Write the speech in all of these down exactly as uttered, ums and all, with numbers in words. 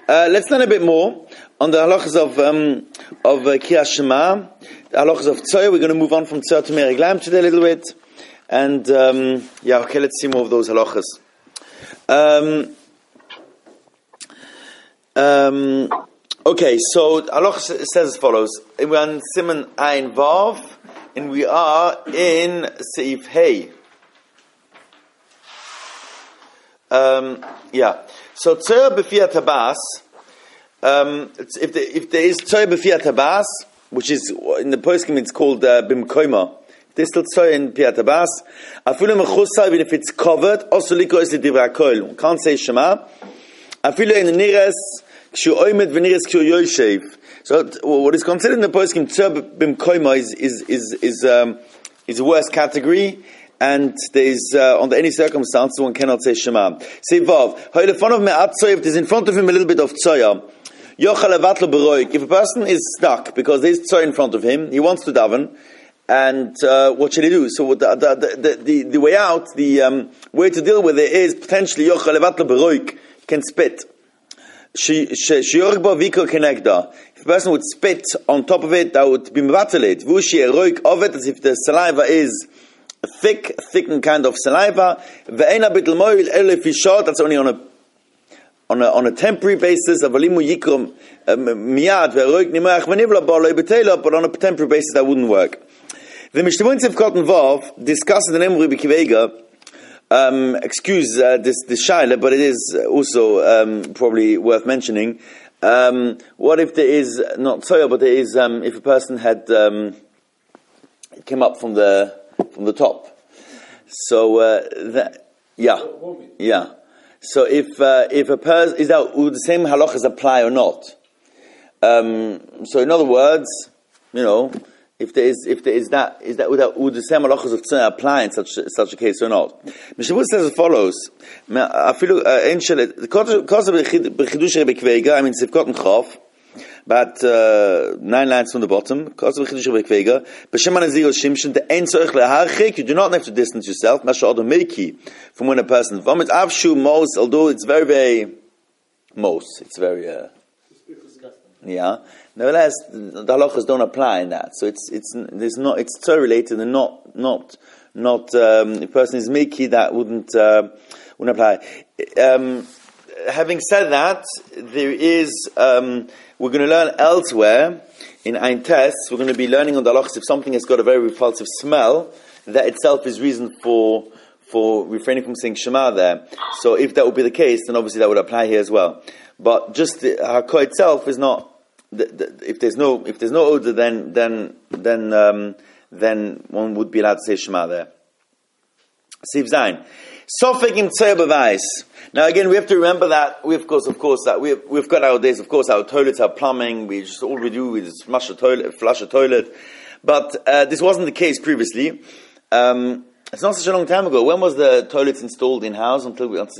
Uh, let's learn a bit more on the halachas of um, of uh, Kriyas Shema, the halachas of Tzoya. We're going to move on from Tzoya to Meriglaim today a little bit, and um, yeah, okay, let's see more of those halachas. Um, um, okay, so halachas says as follows: we're on Siman Ayin Vav, and we are in Seif Hey. Um, yeah. So Tzoya b'fiyat habas, um, if, the, if there is Tzoya b'fiyat habas, which is in the poskim it's called uh, bimkoima. If there's still Tzoya in b'fiyat habas, afilu mechusar, even if it's covered, also liko is the divrei kol. Can't say Shema. Afilu in the niras kshu oimed v'niras kshu yoshev. So what is considered in the poskim Tzoya bimkoima is is is is um, is the worst category. And there's, uh, under any circumstance, one cannot say Shema. Say Vav. If there's in front of him a little bit of Tzoya, if a person is stuck because there's Tzoya in front of him, he wants to daven, and uh, what should he do? So the the, the, the, the way out, the um, way to deal with it is potentially he can spit. If a person would spit on top of it, that would be mevatelet. As if the saliva is a thick, thickened kind of saliva. That's only on a on a on a temporary basis. But on a temporary basis, that wouldn't work. The Mishnah of Cotton Vav discusses the name of Rabbi Kivega. Um, excuse uh, this this shaila, but it is also um, probably worth mentioning. Um, what if there is not Tzoya, but there is um, if a person had um, came up from the from the top, so uh, that yeah, yeah. So if uh, if a person is that would the same halachas apply or not? Um, so in other words, you know, if there is if there is that is that would, that, would the same halachas of tzana apply in such such a case or not? Mishnah says as follows: I feel the cause of b'chidush Rebbe Kveiga. I mean, Sivkot and Chav. But uh, nine lines from the bottom. You do not have to distance yourself. From when a person vomits, although it's very, very most, it's very uh, yeah. Nevertheless, the halachas don't apply in that. So it's it's there's not it's so related and not not not um, if a person is miki, that wouldn't uh, wouldn't apply. Um, having said that, there is. Um, We're going to learn elsewhere in Ein Tes. We're going to be learning on the halachas if something has got a very repulsive smell, that itself is reason for for refraining from saying Shema there. So if that would be the case, then obviously that would apply here as well. But just the hakol itself is not. The, the, if there's no if there's no odor, then then then um, then one would be allowed to say Shema there. Siv Zayin. Sofek im Tzoya b'vayis. Now again, we have to remember that we, of course, of course, that we've we've got nowadays, of course, our toilets, our plumbing. We just all we do is flush a toilet, flush a toilet. But uh, this wasn't the case previously. Um, it's not such a long time ago. When was the toilets installed in house? Until we, uh,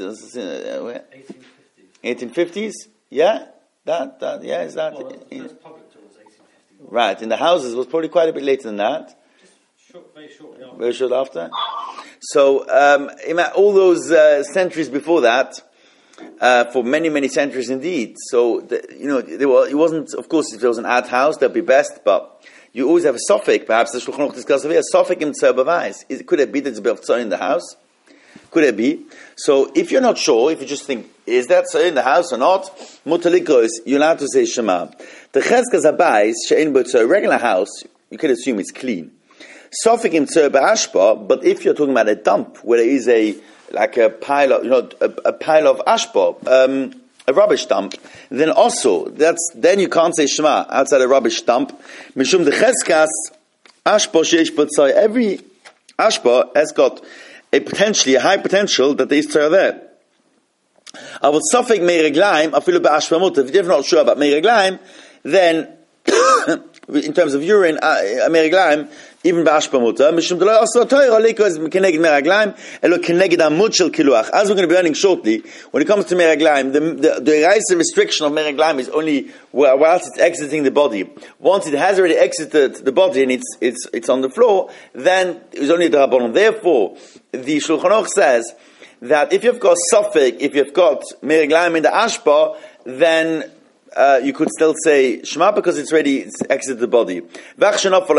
eighteen fifties. Yeah, that that yeah is that. Well, the first public toilet was eighteen fifty. Right, in the houses was probably quite a bit later than that. Just short, very shortly after. Very short after. So, um, all those uh, centuries before that, uh, for many, many centuries indeed. So, the, you know, there were, it wasn't, of course, if there was an ad house, that'd be best, but you always have a suffix. Perhaps the Shulchan Aruch discussed over here, a suffix in Tzoya b'vayis. Could it be that there's a bit of Tzoya in the house? Could it be? So, if you're not sure, if you just think, is that Tzoya in the house or not? Mutalikos, you're allowed to say Shema. The Cheskas habayis, she'ein bo Tzoya, a regular house, you can assume it's clean. Sofik im Tzoya b'ashpa, but if you're talking about a dump where there is a like a pile of you know a, a pile of ashpa, um, a rubbish dump, then also that's then you can't say Shema outside a rubbish dump. Mishum the cheskas ashpa sheish b'Tzoya. Every ashpa has got a potentially a high potential that there is Tzoya there. I will sofik meiraglaim afilu b'ashpa muta. If you're not sure about meiraglaim, then in terms of urine, meiraglaim. Even b'ashpa muta, mishum d'lo also Torah likos keneged meraglaim elo keneged amud shel kiluach. As we're going to be learning shortly, when it comes to meraglaim, the the, the eraser restriction of meraglaim is only whilst it's exiting the body. Once it has already exited the body and it's it's it's on the floor, then it's only the rabbanon. Therefore, the Shulchan Aruch says that if you've got suffix, if you've got meraglaim in the ashpa, then uh, you could still say Shema because it's already it's exited the body. Now,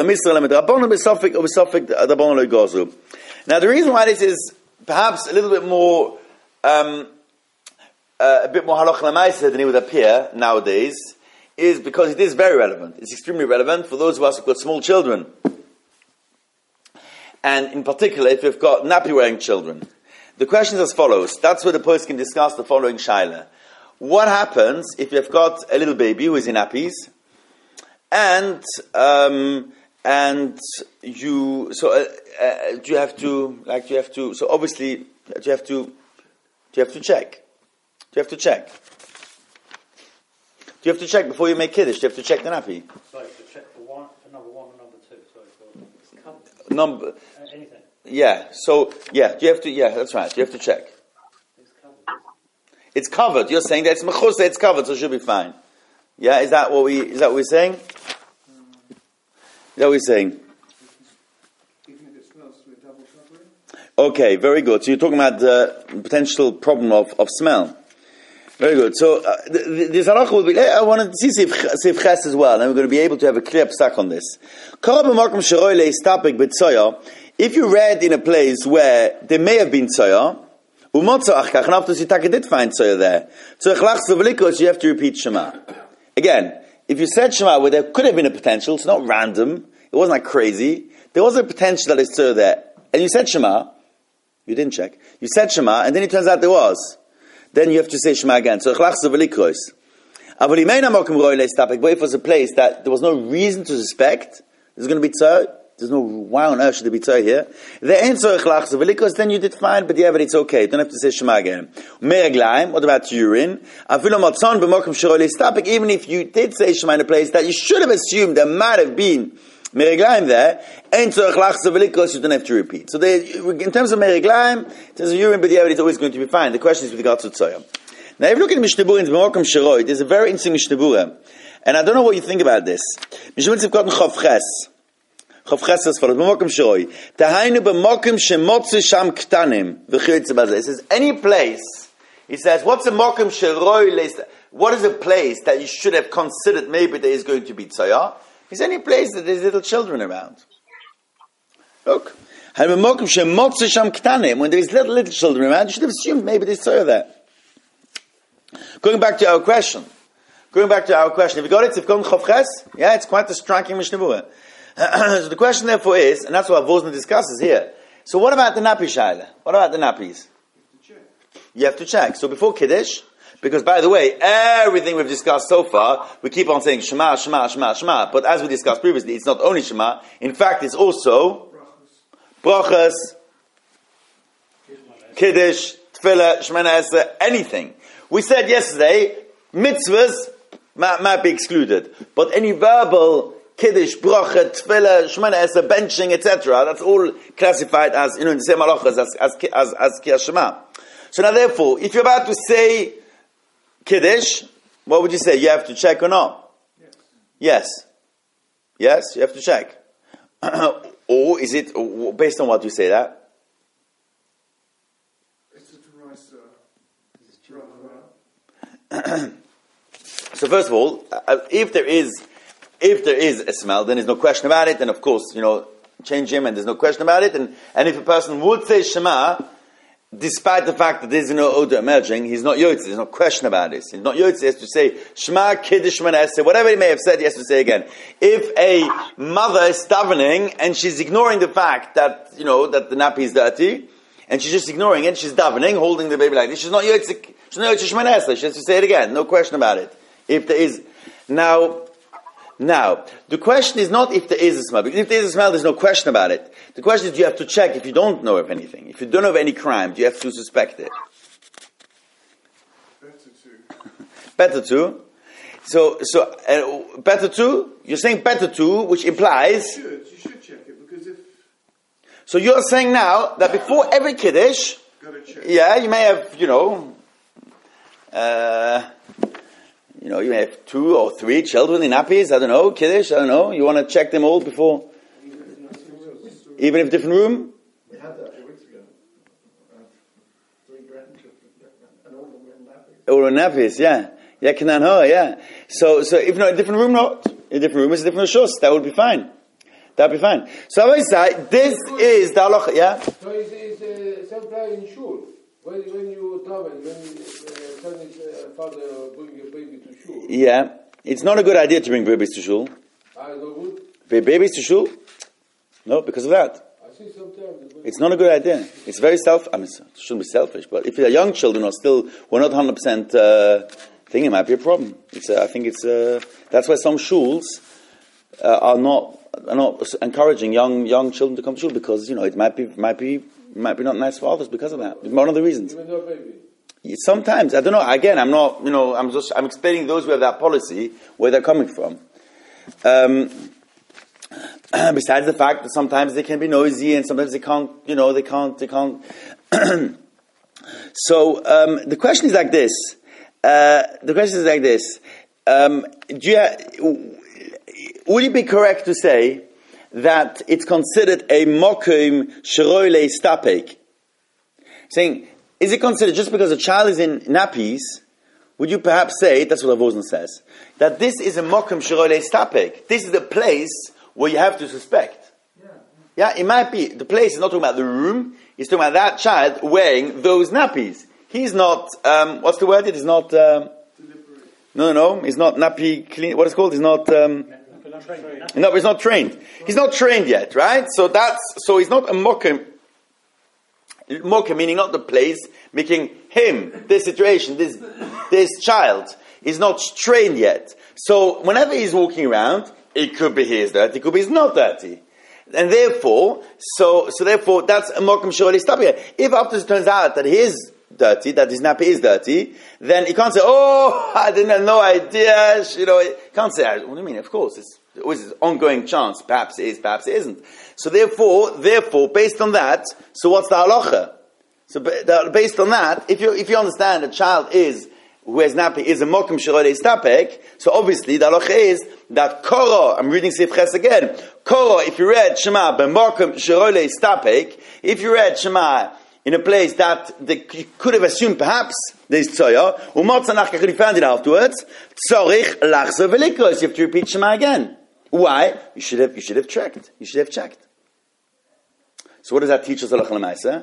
the reason why this is perhaps a little bit more, um, uh, a bit more halach l'maaseh than it would appear nowadays, is because it is very relevant. It's extremely relevant for those of us who've got small children. And in particular, if you've got nappy-wearing children. The question is as follows. That's where the post can discuss the following shaila. What happens if you've got a little baby who is in nappies, and um, and you so uh, uh, do you have to like you have to so obviously do you have to do you have to check? Do you have to check? Do you have to check before you make kiddush? Do you have to check the nappy? So to check for one, for number one and number two. Sorry, for it's covered. Number. Uh, anything. Yeah. So yeah, you have to. Yeah, that's right. You have to check. It's covered. It's covered. You're saying that it's mechusa. It's covered, so it should be fine. Yeah. Is that what we? Is that what we're saying? Is that what we're saying? Even if it smells through a double covering. Okay. Very good. So you're talking about the potential problem of, of smell. Very good. So uh, this halacha will be. I want to see Sif Ches as well, and we're going to be able to have a clear psak on this. If you read in a place where there may have been tzoya, and afterwards you did find tzoya there, you have to repeat Shema. Again, if you said Shema where there could have been a potential, it's not random, it wasn't like crazy, there was a potential that there's tzoya there, and you said Shema, you didn't check, you said Shema, and then it turns out there was, then you have to say Shema again. So, but if it was a place that there was no reason to suspect there's going to be tzoya, there's no, why on earth should there be tzoya here? Then you did fine, but yeah, but it's okay. You don't have to say Shema again. What about urine? Even if you did say Shema in a place that you should have assumed there might have been mereglaim there, you don't have to repeat. So they, in terms of mereglaim, in terms of urine, but yeah, but it's always going to be fine. The question is with regard to tzoya. Now, if you look at Mishnah Berurah in B'Mokum Sheroi, there's a very interesting Mishnah Berurah, and I don't know what you think about this. Mishnah Berurah got in Chav Ches. Chav Ches says follows, B'Mokum Sheroi. Tahainu b'Mokum shemotzi sham ktanim. V'chiyotze bazeh. It says, any place, he says, what's a Mokum Sheroi? What is a place that you should have considered maybe there is going to be tzoya? It's any place that there's little children around. Look. When there is little, little children around, you should have assumed maybe there's tzoya there. Going back to our question. Going back to our question. Have you got it? If you Chav Ches? Yeah, it's quite a striking Mishnah Berurah. So the question therefore is, and that's what Vosna discusses here. So what about the nappy shaila? What about the nappies? You have to check. So before Kiddush, because by the way, everything we've discussed so far, we keep on saying Shema, Shema, Shema, Shema. But as we discussed previously, it's not only Shema. In fact, it's also brachas, Kiddush, Tefillah, Shemana Esrei, anything. We said yesterday, mitzvahs might, might be excluded. But any verbal Kiddush, bracha, Tefillah, Shemana Esrei, benching, et cetera, that's all classified as, you know, in the same halachas as, as, as, as Kiyas Shema. So now therefore, if you're about to say Kiddush, what would you say? You have to check or not? Yes. Yes, yes you have to check. Or is it, or based on what you say that? It's a derisa. So first of all, uh, if there is, if there is a smell, then there's no question about it, and of course, you know, change him and there's no question about it, and, and if a person would say Shema, despite the fact that there's no odor emerging, he's not yotze. There's no question about this. He's not yotze. He has to say Shema, Kiddush, Shemana Esrei, whatever he may have said, he has to say again. If a mother is davening and she's ignoring the fact that, you know, that the nappy is dirty, and she's just ignoring it, she's davening, holding the baby like this, she's not yotze. She's not yotze Shemana Esrei. She has to say it again. No question about it. If there is now. Now, the question is not if there is a smell, because if there is a smell, there's no question about it. The question is, do you have to check if you don't know of anything? If you don't know of any crime, do you have to suspect it? Better to. Better to. So, so uh, better to? You're saying better to, which implies... You should, you should check it, because if... So you're saying now that before every Kiddush, Gotta check. yeah, you may have, you know... Uh, You know, you may have two or three children in nappies, I don't know, Kiddush, I don't know. You want to check them all before? Even if different room? We had that a few weeks ago. Uh, three grandchildren, and all of them were in nappies. Or in nappies, yeah. Yeah, Kanan Ha, yeah. So, so if not, a different room, not. A different room is a different Rishus. That would be fine. That would be fine. So I would say, this is the halacha, yeah? So it's, it's uh, same play in shul. When, when you travel, when uh, son is uh, father bring your baby to shul. Yeah. It's not a good idea to bring babies to shul. Ah, no good? Bring babies to shul? No, because of that. I see sometimes. It's not a good idea. It's very self. I mean, it shouldn't be selfish, but if your young children are still, we're not one hundred percent uh, thing, it might be a problem. It's. Uh, I think it's. Uh, that's why some shuls uh, are not are not encouraging young young children to come to shul, because you know it might be might be might be not nice for others because of that. It's one of the reasons. Even though baby. Sometimes I don't know. Again, I'm not. You know, I'm just. I'm explaining those who have that policy where they're coming from. Um, besides the fact that sometimes they can be noisy and sometimes they can't. You know, they can't. They can't. So um, the question is like this. Uh, the question is like this. Um, do you, would it be correct to say that it's considered a mokum sheroile stapek? Saying, is it considered just because a child is in nappies? Would you perhaps say, that's what Avosna says, that this is a mokum sheroile stapek? This is the place where you have to suspect. Yeah. yeah, it might be. The place is not talking about the room. He's talking about that child wearing those nappies. He's not, um, what's the word? It is not, um, no, no, he's not nappy clean, what is it called? He's not, um, no, he's not trained. He's not trained yet, right? So that's, so he's not a mokum, mokum meaning not the place, making him, this situation, this, this child, is not trained yet. So whenever he's walking around, it could be he is dirty, it could be he's not dirty. And therefore, so, so therefore, that's a mokum shorely stop here. If after it turns out that he is dirty, that his nappy is dirty, then you can't say, oh, I didn't have no idea, you know, you can't say, what do you mean? Of course, it's always an ongoing chance, perhaps it is, perhaps it isn't. So therefore, therefore, based on that, so what's the halacha? So based on that, if you, if you understand a child is, who has nappy, is a mokum shirole istapek, so obviously the halacha is that koro, I'm reading Sif Ches again, koro, if you read Shema, b'mokum shirole istapek, if you read Shema, in a place that they could have assumed perhaps there is tzoya, u'motzanach kachli found it afterwards, tzorich lachzer velikros, you have to repeat Shema again. Why? You should have, you should have checked. You should have checked. So what does that teach us, halacha l'maaseh?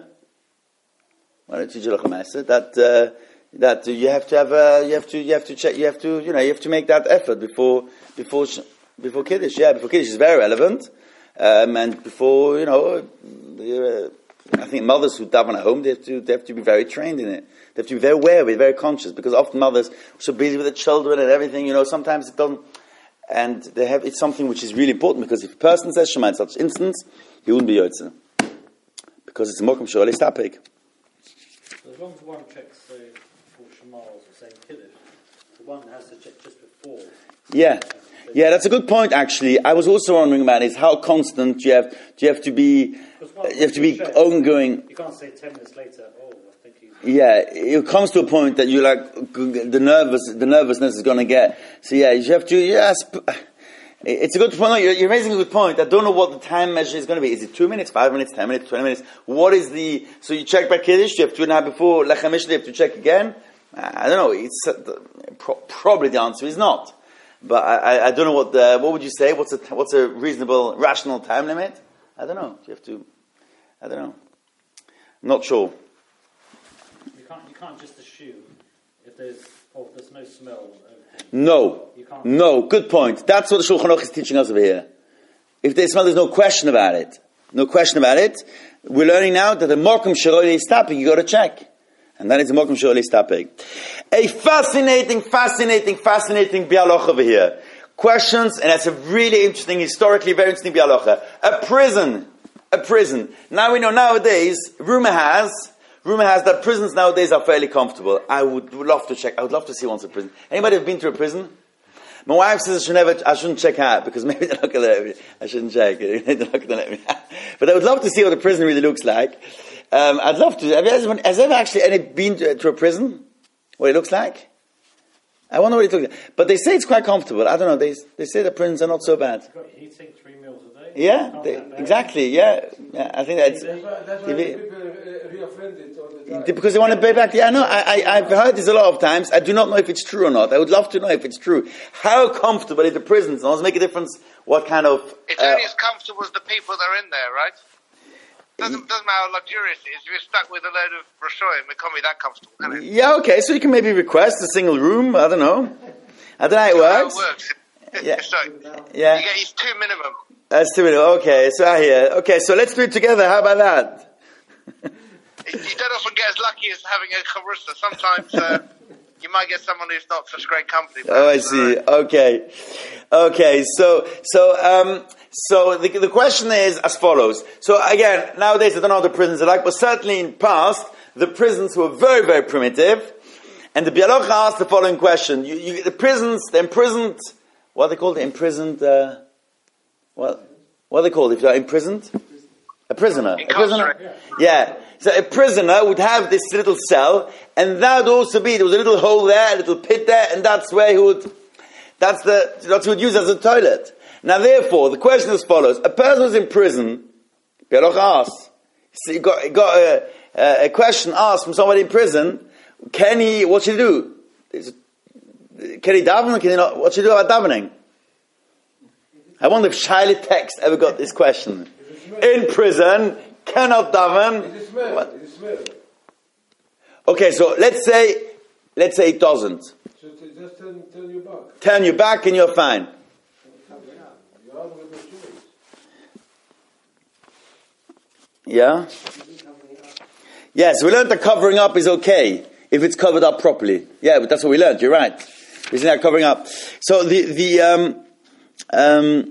What does it teach us, halacha l'maaseh? That, uh, that you have to have, uh, you have to, you have to check, you have to, you know, you have to make that effort before, before, before Kiddush. Yeah, before Kiddush is very relevant. Um, and before, you know, uh, I think mothers who daven at home, they have to, they have to be very trained in it. They have to be very aware of it, very conscious, because often mothers are so busy with the children and everything, you know, sometimes it doesn't, and they have, it's something which is really important, because if a person says Shema in such instance, he wouldn't be Yotze. Because it's a mokum shorele stapek. So as long as one checks, say, for Shema or saying Kiddush, the one has to check just before. Yeah. Yeah, that's a good point, actually. I was also wondering about is how constant do you have, do you have to be, you have to be check, ongoing. You can't say ten minutes later, oh, I think you... Yeah, it comes to a point that you like, the nervous, the nervousness is going to get. So yeah, you have to, yes, it's a good point. You're, you're raising a good point. I don't know what the time measure is going to be. Is it two minutes, five minutes, ten minutes, twenty minutes? What is the, so you check by Kiddush, you have to do it now before Lechem Mishle, you have to check again? I don't know, it's, uh, pro- probably the answer is not. But I, I don't know what the, what would you say? What's a, what's a reasonable, rational time limit? I don't know. You have to, I don't know. I'm not sure. You can't, you can't just assume if there's, oh, there's no smell. No. You can't. No. Good point. That's what the Shulchan Aruch is teaching us over here. If there's smell, there's no question about it. No question about it. We're learning now that the mokum shirole is tapping. You got to check. And that is the mokum shirole is tapping. A fascinating, fascinating, fascinating bialoch over here. Questions, and that's a really interesting, historically very interesting bialocha. A prison. A prison. Now we know nowadays, rumor has, rumor has that prisons nowadays are fairly comfortable. I would love to check, I would love to see once a prison. Anybody have been to a prison? My wife says I should never, I shouldn't check out, because maybe they're not going to let me, I shouldn't check, they're not going to let me out. But I would love to see what a prison really looks like. Um, I'd love to, have you, has anyone ever actually any been to, to a prison? What it looks like? I wonder what he took. But they say it's quite comfortable. I don't know. They they say the prisons are not so bad. You've got heating, three meals a day. Yeah, Not they, that bad. exactly. Yeah, yeah. I think that's That's why, that's why If people uh, re-offend it all the time. because they want to pay back. Yeah, no, I, I I've heard this a lot of times. I do not know if it's true or not. I would love to know if it's true. How comfortable is the prisons? Does it make a difference? What kind of? It's uh, only as comfortable as the people that are in there, right? Doesn't doesn't matter how luxurious it is. If you're stuck with a load of Rashoyim, it can't be that comfortable, can it? Yeah, okay. So you can maybe request a single room. I don't know. I don't know how it How works. it works. Yeah. So, Yeah. you get these two minimum. That's two minutes. Okay, so I hear. Okay, so let's do it together. How about that? You don't often get as lucky as having a charusa. Sometimes uh, you might get someone who's not such great company. Oh, I see. Okay, okay. So, so, um, so the the question is as follows. So again, nowadays I don't know how the prisons are like, but certainly in past the prisons were very, very primitive. And the Bialocha asked the following question: you, you, the prisons, the imprisoned, what are they called? The imprisoned. Uh, what what are they called if you're imprisoned? A prisoner. A prisoner. Yeah. So a prisoner would have this little cell, and that would also be, there was a little hole there, a little pit there, and that's where he would, that's the, that's what he would use as a toilet. Now therefore, the question is as follows. A person who's in prison, Bialoch asks, he got, he got a, a, a question asked from somebody in prison, can he, what should he do? Is it, can he daven, can he not, what should he do about davening? I wonder if Shaila Text ever got this question. In prison, cannot daven. It is smell. What? It is smell. Okay, so let's say, let's say it doesn't. So to just turn, turn you back. Turn you back and you're fine. You have a choice. Yeah? Yes, we learned that covering up is okay if it's covered up properly. Yeah, but that's what we learned. You're right. Isn't that covering up? So the the um um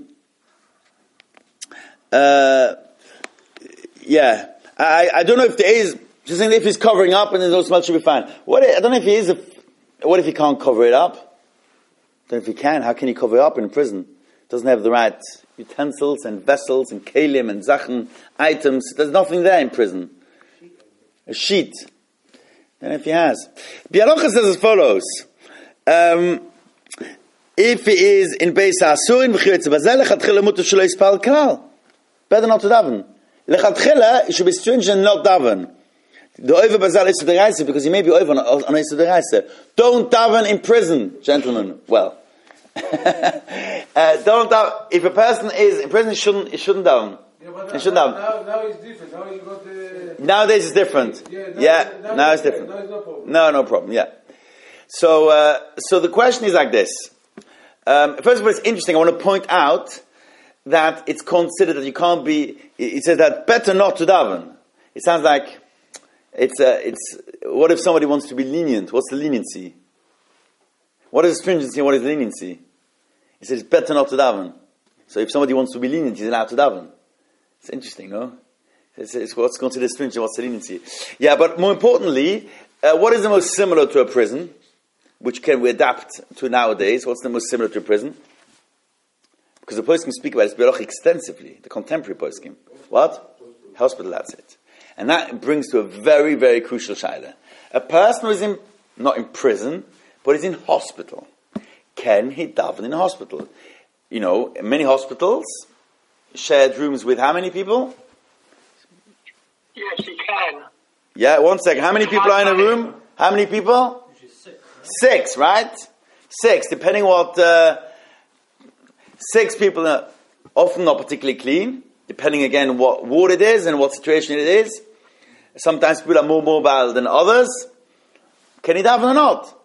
uh yeah, I I don't know if there is. Just saying, if he's covering up and then no smell should be fine. What if, I don't know if he is. A, what if he can't cover it up? I don't know if he can. How can he cover it up in prison? Doesn't have the right utensils and vessels and kelim and zachen items. There's nothing there in prison. A sheet. I don't know if he has. Bialocha says as follows. Um, if he is in Beis HaAsurin v'chiyotze bazel, lechatchila mutar shelo yispal klal. Better not to daven. Lechatchila, it should be stringent, not daven. The over bazal is the reise because he may be over on, on is the reise. Don't daven in prison, gentlemen. Well, uh, don't daven. If a person is in prison, he shouldn't he shouldn't daven. Yeah, but He shouldn't now, daven. now, now it's different. Now you got the... Nowadays it's different. Yeah, now, Yeah, now, now it's okay, different. Now it's no problem. No, no problem. Yeah. So, uh, so the question is like this. Um, first of all, it's interesting. I want to point out that it's considered that you can't be. It says that better not to daven. It sounds like. It's, uh, it's, what if somebody wants to be lenient? What's the leniency? What is stringency and what is leniency? He says it's better not to daven. So if somebody wants to be lenient, he's allowed to daven. It's interesting, no? It's, it's what's considered stringent, what's the leniency? Yeah, but more importantly, uh, what is the most similar to a prison? Which can we adapt to nowadays? What's the most similar to a prison? Because the poskim speak about it Bialoch extensively, the contemporary poskim. What? Hospital, that's it. And that brings to a very, very crucial shaila. A person who is in, not in prison, but is in hospital. Can he daven in a hospital? You know, in many hospitals, shared rooms with how many people? Yes, you can. Yeah, one second. How many people are in a room? How many people? Which is six. Right? Six, right? Six, depending what, uh, six people are often not particularly clean, depending again what ward it is and what situation it is. Sometimes people are more mobile than others. Can he daven or not?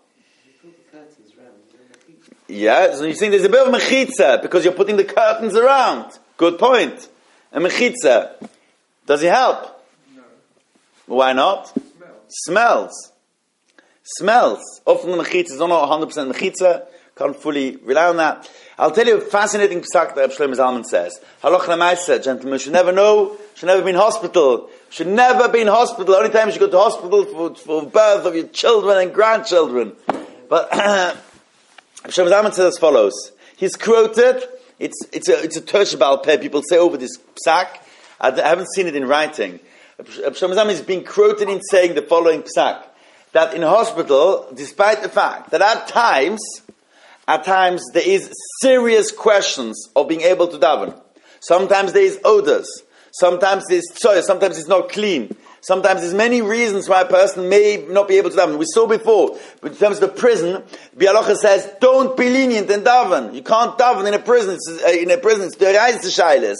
Yeah, so you think there's a bit of mechitza because you're putting the curtains around. Good point. A mechitza. Does it help? No. Why not? Smells. Smells. Smells. Often the mechitza is not one hundred percent mechitza. Can't fully rely on that. I'll tell you a fascinating psak that Reb Shlomo Zalman says. Halach l'maisa, gentlemen, should never know, should never be in hospital. Should never be in hospital. Only time you should go to hospital for, for birth of your children and grandchildren. But Reb Shlomo Zalman says as follows. He's quoted, it's, it's a, it's a Tersh Baal Peh, people say over this psak. I haven't seen it in writing. Reb Shlomo Zalman is being quoted in saying the following psak. that in hospital, despite the fact that at times, at times there is serious questions of being able to daven. Sometimes there is odors. Sometimes there's soil. Sometimes it's not clean. Sometimes there's many reasons why a person may not be able to daven. We saw before, in terms of the prison, Bialocha says, don't be lenient and daven. You can't daven in a prison. It's, uh, in a prison, it's the reis to shailes.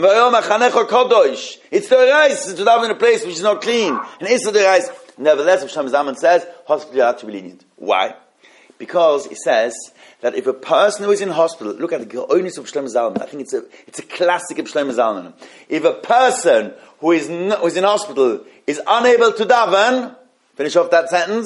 It's the reis to daven in a place which is not clean. And it's the reis. Nevertheless, Shlomo Zalman says, hospital you have to be lenient. Why? Because he says that if a person who is in hospital, look at the Geonis of Shlomo Zalman. I think it's a it's a classic of Shlomo Zalman. If a person who is not, who is in hospital is unable to daven, finish off that sentence.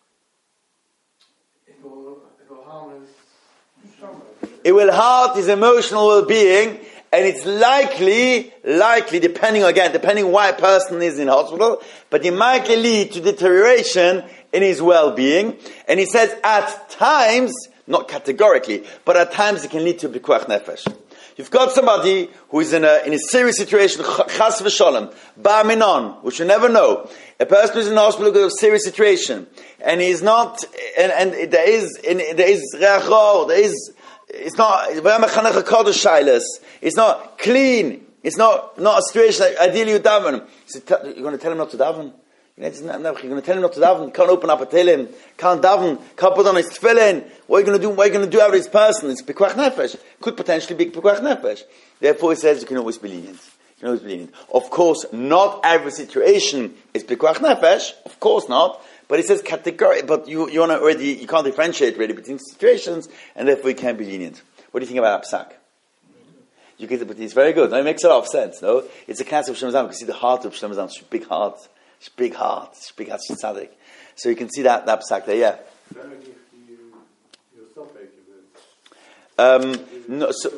It will, it will harm his stomach. It will hurt his emotional well-being, and it's likely, likely, depending again, depending why a person is in hospital, but it might lead to deterioration in his well-being. And he says at times, not categorically, but at times it can lead to pikuach nefesh. You've got somebody who is in a in a serious situation, chas v'sholem, ba'minon, which you never know. A person who is in the hospital because of a serious situation, and he's not, and, and there is, and there is reachor, there is, it's not, it's not clean, it's not not a situation like ideally you daven. So you're going to tell him not to daven? You're going to tell him not to daven? You can't open up a tehillim, can't daven, can't put on his tefillin. What are you going to do? What are you going to do out of this person? It's pikuach nefesh. Could potentially be pikuach nefesh. Therefore, he says you can always be lenient. You can always be lenient. Of course, not every situation is pikuach nefesh. Of course not. But he says category. But you you want to already you can't differentiate really between situations, and therefore you can be lenient. What do you think about Apsak? You get it, but it's very good. No, it makes a lot of sense. No, it's a classic of Shlomo Zalman. You can see the heart of Shlomo Zalman. It's a big heart. It's a big heart. It's a big heart. It's tzaddik. So you can see that that Apsak there. Yeah. Um, no, so,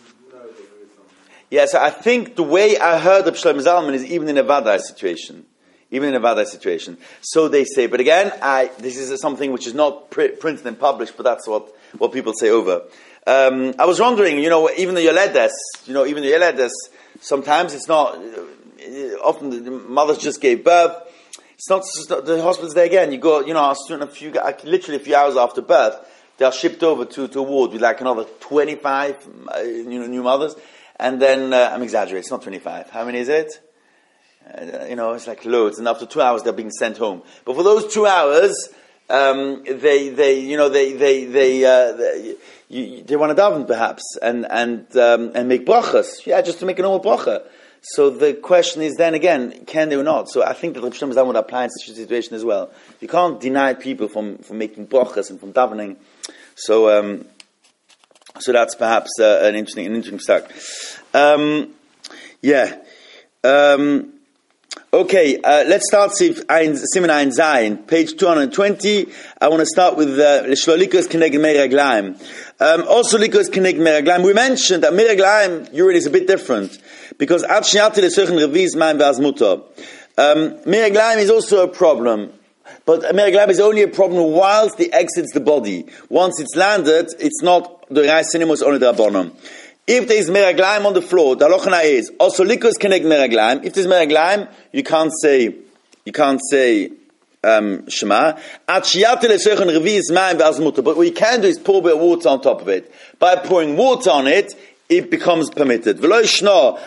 yeah, so I think the way I heard of Shlomo Zalman is even in a Vadai situation. Even in a Vadai situation. So they say. But again, I, this is something which is not pr- printed and published, but that's what, what people say over. Um, I was wondering, you know, even the Yoledes, you know, even the Yoledes, sometimes it's not, often the mothers just gave birth. It's not, it's not the hospital's there again. You go, you know, a few, literally a few hours after birth, they are shipped over to, to a ward with like another twenty-five, uh, you know, new mothers. And then, uh, I'm exaggerating, it's not twenty-five. How many is it? Uh, you know, it's like loads. And after two hours, they're being sent home. But for those two hours, um, they, they, you know, they, they, they, uh, they, you, they want to daven perhaps and, and, um, and make brachas. Yeah, just to make a normal bracha. So the question is then again, can they or not? So I think that Rav Shlomo Zalman would apply in such a situation as well. You can't deny people from, from making brachas and from davening. So, um, so that's perhaps uh, an interesting, an interesting stuff. Um, yeah. Um, okay, uh, let's start Siman Ein Zayin, page two hundred twenty. I want to start with Shlo Likos Keneged Meir Raglayim. Um, also Likos Keneged Meir Raglayim. We mentioned that Meir Raglayim urine is a bit different because Ad Sheyati Lesochen Reviz Mayim Ve'az Mutar. Um, Meir Raglayim is also a problem. But Meir Raglayim is only a problem whilst it exits the body. Once it's landed, it's not the Reis Sinimo, it's only the Rabbanon. If there is Meir Raglayim on the floor, the halacha is also Likos Keneged Meir Raglayim. If there's Meir Raglayim, you can't say, you can't say um, Shema. But what you can do is pour a bit of water on top of it. By pouring water on it, it becomes permitted. Makes no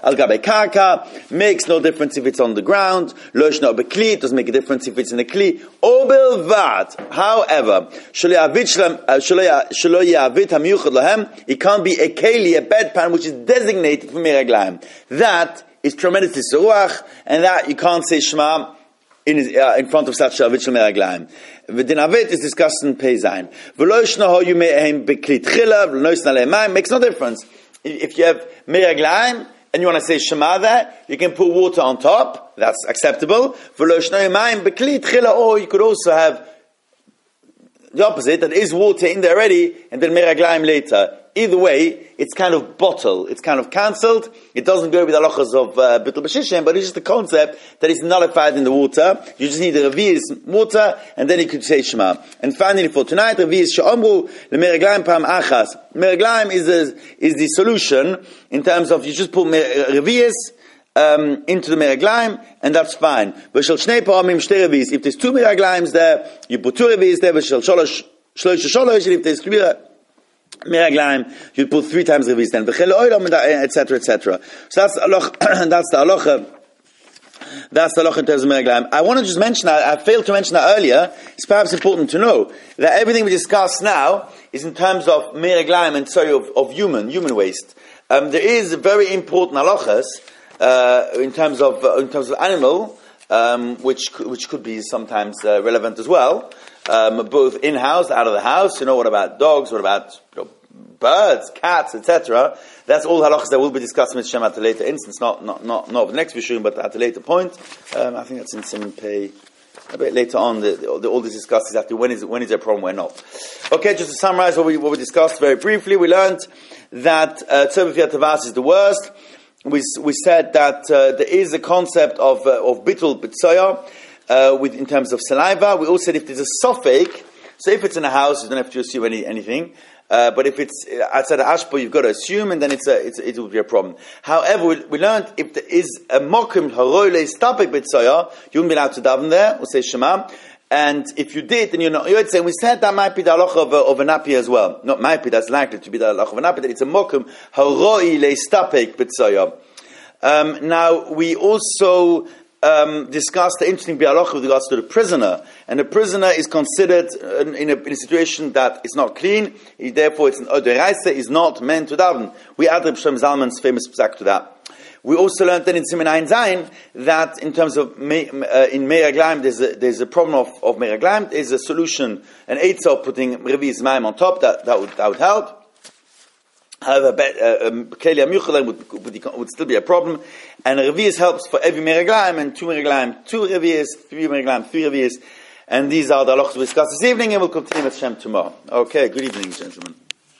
difference if it's on the ground. It doesn't make a difference if it's in a kli. However, it can't be a keli, a bedpan, which is designated for Meir Raglayim. That is tremendously seruach, and that you can't say Shema in, his, uh, in front of such a avit Meir Raglayim. The din avit is discussed in Pei Zayin. Makes no difference. If you have Meir Raglayim and you want to say Shema there, you can put water on top. That's acceptable. Or you could also have the opposite, that is water in there already, and then Meir Raglayim later. Either way, it's kind of bottle. It's kind of cancelled. It doesn't go with the halachas of uh, Bittul B'Shishim, but it's just a concept that is nullified in the water. You just need the Revi'is water, and then you could say Shema. And finally, for tonight, Revi'is She'omru L'Meir Raglayim Pam Achas. Meir Raglayim is the, is the solution in terms of you just put Revi'is, um, into the Meraglaim, and that's fine. V'shel shnei paramim shtei revi'is. If there's two Meraglaim there, you put two revi'is there. V'shel sholosh shlosh sholosh. And if there's three Meraglaim, you put three times revi'is then. V'chel oilam, et cetera, et cetera. So that's aloch. That's the halacha. That's the halacha in terms of Meraglaim. I want to just mention, I, I failed to mention that earlier. It's perhaps important to know that everything we discuss now is in terms of Meraglaim and sorry of, of human human waste. Um, there is very important halachas uh, in terms of uh, in terms of animal, um, which which could be sometimes uh, relevant as well, um, both in house, out of the house. You know, what about dogs? What about you know, birds, cats, et cetera. That's all halachas that will be discussed with Shem at a later instance, not not not not the next Vishuyim, but at a later point. Um, I think that's in Simon Pei. A bit later on, the, the, all this discussed exactly when is when is there a problem, when not. Okay, just to summarize what we what we discussed very briefly, we learned that Tzeva Fiat Tavas is the worst. We we said that uh, there is a concept of uh, of bitul b'tzoya uh, with in terms of saliva. We also said if there's a suffix, so if it's in a house, you don't have to assume any, anything. Uh, but if it's outside of ashpo, you've got to assume, and then it's a, it's, it will be a problem. However, we, we learned if there is a mokum haroi leistapek b'tzoya, you wouldn't be allowed to daven there. We'll say Shema. And if you did, then you're not. You would say we said that might be the halacha of, of a napi as well. Not might be. That's likely to be the halacha of a napi. That it's a mokum haroi leistapek b'tzoya. Um, now we also um, discussed the interesting bialoch with regards to the prisoner, and the prisoner is considered in, in, a, in a situation that is not clean. He, therefore, it's an oderaisa, is not meant to daven. We add Reb Shem Zalman's famous psak to that. We also learned then in Siman Ein Zayin that in terms of me, uh, in Meraglaim, there's a, there's a problem of, of Meraglaim. There's a solution, an eitzah putting Revi'is Maim on top. That that would that would help. However, Keli Amuchalim would, would, would still be a problem. And Revi'is helps for every Meraglaim, and two Meraglaim, two Revi'is, three Meraglaim, three Revi'is. And these are the halachas we discussed this evening, and we'll continue with Shem tomorrow. Okay, good evening, gentlemen.